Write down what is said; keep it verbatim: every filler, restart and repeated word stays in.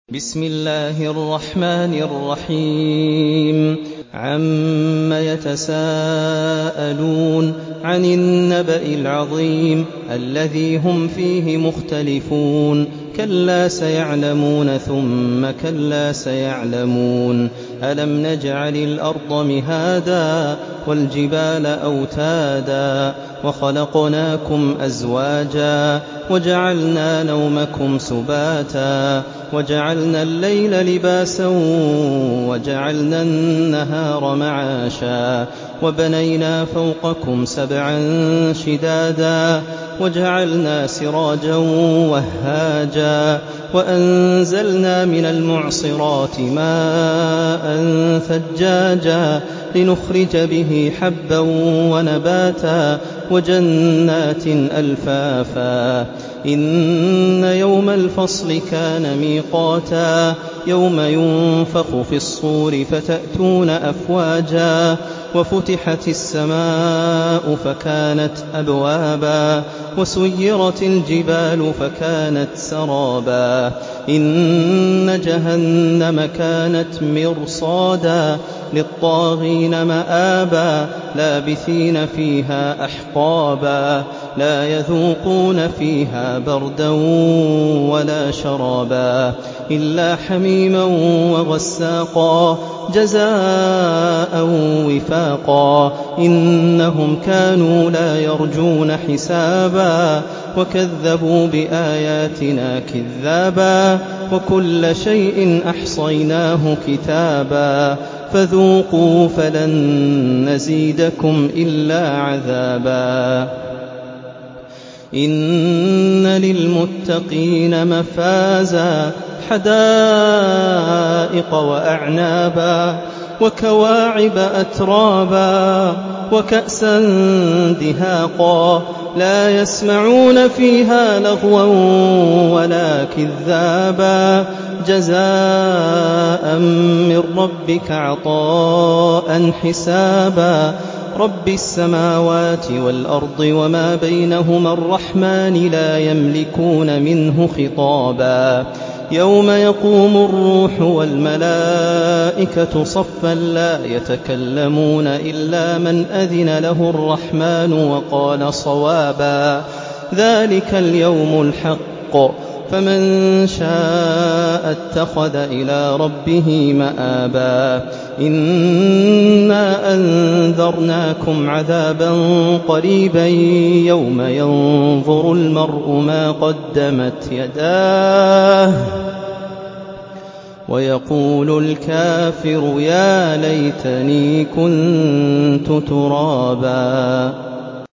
بسم الله الرحمن الرحيم عم يتساءلون عن النبأ العظيم الذي هم فيه مختلفون كلا سيعلمون ثم كلا سيعلمون ألم نجعل الأرض مهادا والجبال أوتادا وخلقناكم أزواجا وجعلنا نومكم سباتا وجعلنا الليل لباسا وجعلنا النهار معاشا وبنينا فوقكم سبعا شدادا وجعلنا سراجا وهاجا وأنزلنا من المعصرات ماء ثجاجا لنخرج به حبا ونباتا وجنات ألفافا إن يوم الفصل كان ميقاتا يوم ينفخ في الصور فتأتون أفواجا وفتحت السماء فكانت أبوابا وسيرت الجبال فكانت سرابا إن جهنم كانت مرصادا للطاغين مآبا لابثين فيها أحقابا لا يذوقون فيها بردا ولا شرابا إلا حميما وغساقا جزاء وفاقا إنهم كانوا لا يرجون حسابا وكذبوا بآياتنا كذابا وكل شيء أحصيناه كتابا فذوقوا فلن نزيدكم إلا عذابا إن للمتقين مفازا حدائق وأعنابا وكواعب أترابا وكأسا دهاقا لا يسمعون فيها لغوا ولا كذابا جزاء من ربك عطاء حسابا رب السماوات والأرض وما بينهما الرحمن لا يملكون منه خطابا يوم يقوم الروح والملائكة صفا لا يتكلمون إلا من أذن له الرحمن وقال صوابا ذلك اليوم الحق فمن شاء اتخذ إلى ربه مآبا إنا أنذرناكم عذابا قريبا يوم ينظر المرء ما قدمت يداه ويقول الكافر يا ليتني كنت ترابا.